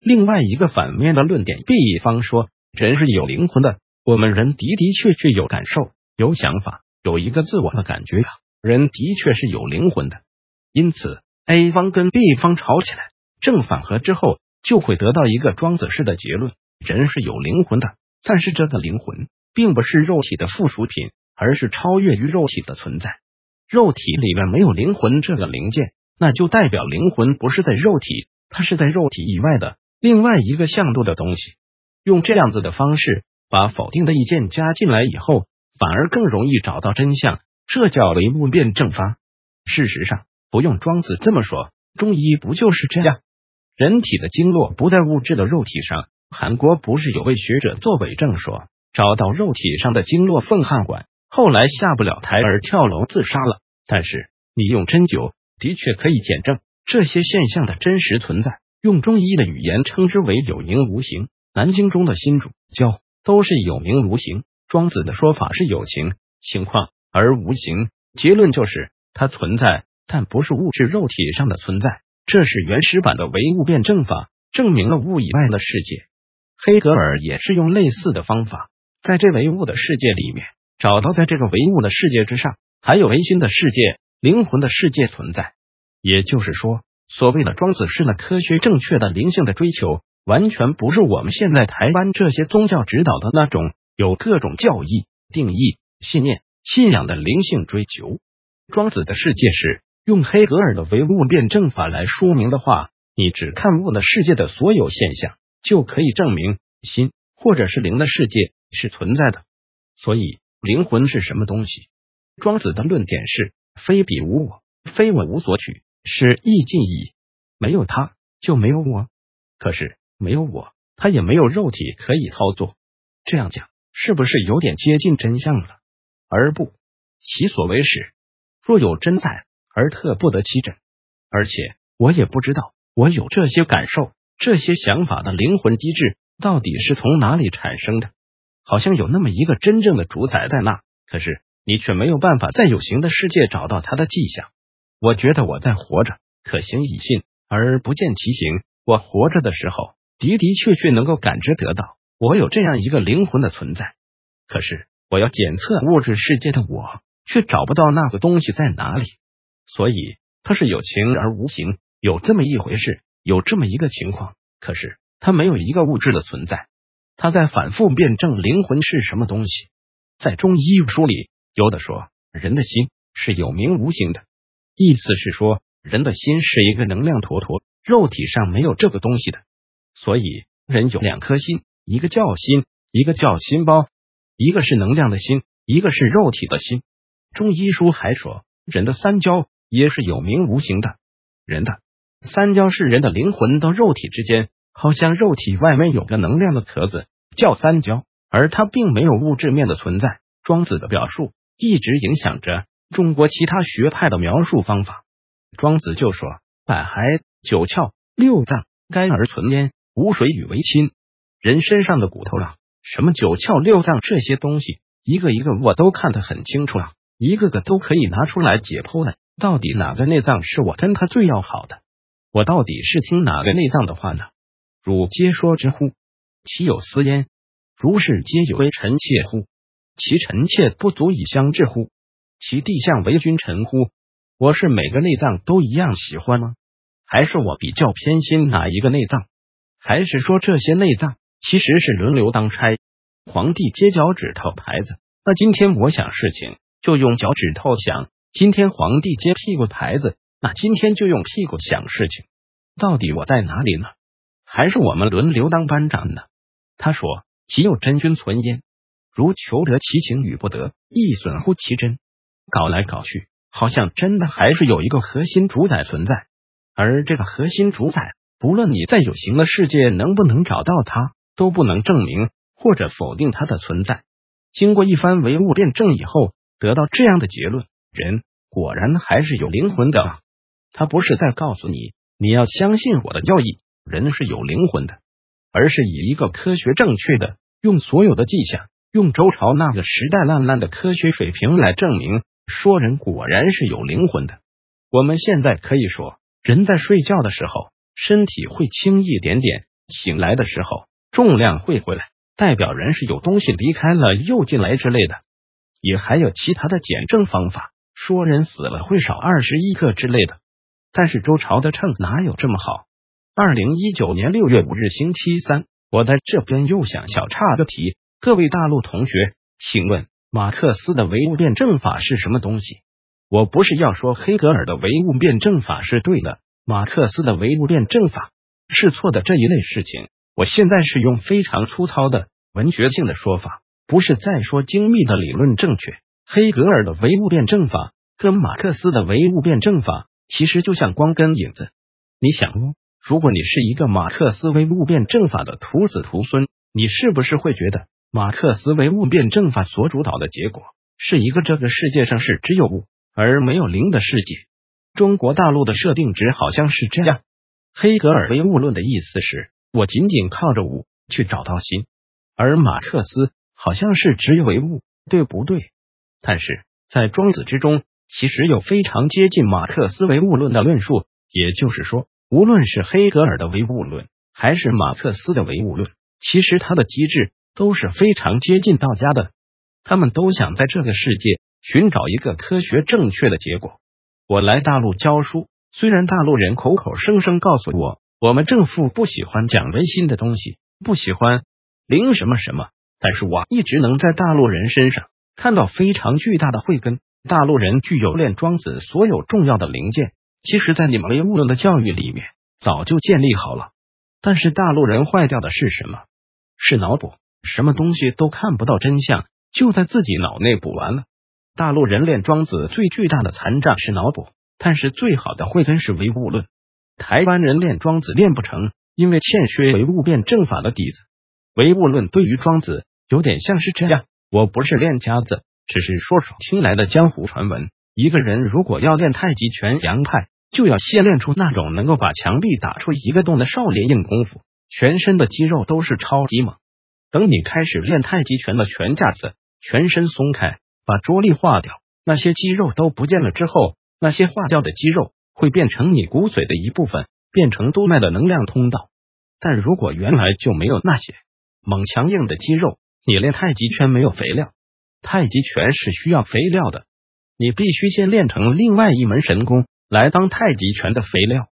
另外一个反面的论点，比方说人是有灵魂的，我们人的确有感受、有想法、有一个自我的感觉啊，人的确是有灵魂的。因此 A 方跟 B 方吵起来，正反合之后就会得到一个庄子式的结论，人是有灵魂的，但是这个灵魂并不是肉体的附属品，而是超越于肉体的存在。肉体里面没有灵魂这个零件，那就代表灵魂不是在肉体，它是在肉体以外的另外一个向度的东西。用这样子的方式把否定的意见加进来以后，反而更容易找到真相，这叫唯物辩证法。事实上不用庄子这么说，中医不就是这样？人体的经络不在物质的肉体上，韩国不是有位学者做伪证说找到肉体上的经络缝汗管，后来下不了台而跳楼自杀了。但是你用针灸的确可以检证这些现象的真实存在，用中医的语言称之为有形无形。南经中的心主、教都是有形无形，庄子的说法是有情况而无形，结论就是它存在，但不是物质肉体上的存在。这是原始版的唯物辩证法，证明了物以外的世界。黑格尔也是用类似的方法，在这唯物的世界里面找到在这个唯物的世界之上还有唯心的世界、灵魂的世界存在。也就是说，所谓的庄子式的科学正确的灵性的追求，完全不是我们现在台湾这些宗教指导的那种有各种教义、定义、信念、信仰的灵性追求。庄子的世界是用黑格尔的唯物辩证法来说明的话，你只看物的世界的所有现象，就可以证明心或者是灵的世界是存在的。所以灵魂是什么东西？庄子的论点是非彼无我，非我无所取，是意尽矣。没有他就没有我，可是没有我，他也没有肉体可以操作。这样讲是不是有点接近真相了？而不，其所为是，若有真在，而特不得其真。而且我也不知道我有这些感受、这些想法的灵魂机制到底是从哪里产生的。好像有那么一个真正的主宰在那，可是你却没有办法在有形的世界找到它的迹象。我觉得我在活着，可行以信而不见其形。我活着的时候的确能够感知得到我有这样一个灵魂的存在，可是我要检测物质世界的我，却找不到那个东西在哪里。所以它是有形而无形，有这么一回事，有这么一个情况，可是它没有一个物质的存在。他在反复辩证灵魂是什么东西。在中医书里有的说人的心是有名无形的，意思是说人的心是一个能量坨坨，肉体上没有这个东西的。所以人有两颗心，一个叫心，一个叫心包，一个是能量的心，一个是肉体的心。中医书还说人的三焦也是有名无形的，人的三焦是人的灵魂到肉体之间，好像肉体外面有个能量的壳子叫三焦，而它并没有物质面的存在。庄子的表述一直影响着中国其他学派的描述方法。庄子就说百骸、九窍、六脏，该而存焉，无水与为亲。人身上的骨头啊，什么九窍六脏这些东西，一个一个我都看得很清楚了，一个个都可以拿出来解剖的。到底哪个内脏是我跟他最要好的？我到底是听哪个内脏的话呢？汝皆说之乎？其有私焉？如是皆有为臣妾乎？其臣妾不足以相治乎？其地相为君臣乎？我是每个内脏都一样喜欢吗？还是我比较偏心哪一个内脏？还是说这些内脏其实是轮流当差？皇帝接脚趾头牌子，那今天我想事情就用脚趾头想，今天皇帝接屁股牌子，那今天就用屁股想事情。到底我在哪里呢？还是我们轮流当班长呢？他说其有真君存焉，如求得其情与不得，亦损乎其真。搞来搞去，好像真的还是有一个核心主宰存在，而这个核心主宰，不论你在有形的世界能不能找到它，都不能证明或者否定它的存在。经过一番唯物辩证以后，得到这样的结论，人果然还是有灵魂的。他不是在告诉你，你要相信我的教义，人是有灵魂的，而是以一个科学正确的，用所有的迹象，用周朝那个时代烂的科学水平来证明，说人果然是有灵魂的。我们现在可以说，人在睡觉的时候，身体会轻一点点， 醒来的时候重量会回来，代表人是有东西离开了又进来之类的。也还有其他的减重方法，说人死了会少21克之类的。但是周朝的秤哪有这么好？2019年6月5日星期三，我在这边又想小岔个题，各位大陆同学，请问马克思的唯物辩证法是什么东西？我不是要说黑格尔的唯物辩证法是对的，马克思的唯物辩证法是错的这一类事情，我现在是用非常粗糙的文学性的说法，不是在说精密的理论正确。黑格尔的唯物辩证法跟马克思的唯物辩证法其实就像光跟影子。你想如果你是一个马克思唯物辩证法的徒子徒孙，你是不是会觉得马克思唯物辩证法所主导的结果是一个这个世界上是只有物而没有灵的世界？中国大陆的设定值好像是这样。黑格尔唯物论的意思是我仅仅靠着物去找到心，而马克思好像是只有唯物，对不对？但是在庄子之中其实有非常接近马克思唯物论的论述，也就是说无论是黑格尔的唯物论还是马克思的唯物论，其实它的机制都是非常接近道家的。他们都想在这个世界寻找一个科学正确的结果。我来大陆教书，虽然大陆人口口声声告诉我们政府不喜欢讲唯心的东西，不喜欢灵什么什么，但是我一直能在大陆人身上看到非常巨大的慧根。大陆人具有练庄子所有重要的零件，其实在你们唯物论的教育里面早就建立好了。但是大陆人坏掉的是什么？是脑补，什么东西都看不到真相，就在自己脑内补完了。大陆人练庄子最巨大的残障是脑补，但是最好的慧根是唯物论。台湾人练庄子练不成，因为欠缺唯物辩证法的底子。唯物论对于庄子有点像是这样，我不是练家子，只是说说听来的江湖传闻。一个人如果要练太极拳洋派，就要先练出那种能够把墙壁打出一个洞的少林硬功夫，全身的肌肉都是超级猛。等你开始练太极拳的拳架子，全身松开，把着力化掉，那些肌肉都不见了之后，那些化掉的肌肉会变成你骨髓的一部分，变成督脉的能量通道。但如果原来就没有那些猛强硬的肌肉，你练太极拳没有肥料。太极拳是需要肥料的，你必须先练成另外一门神功来当太极拳的肥料。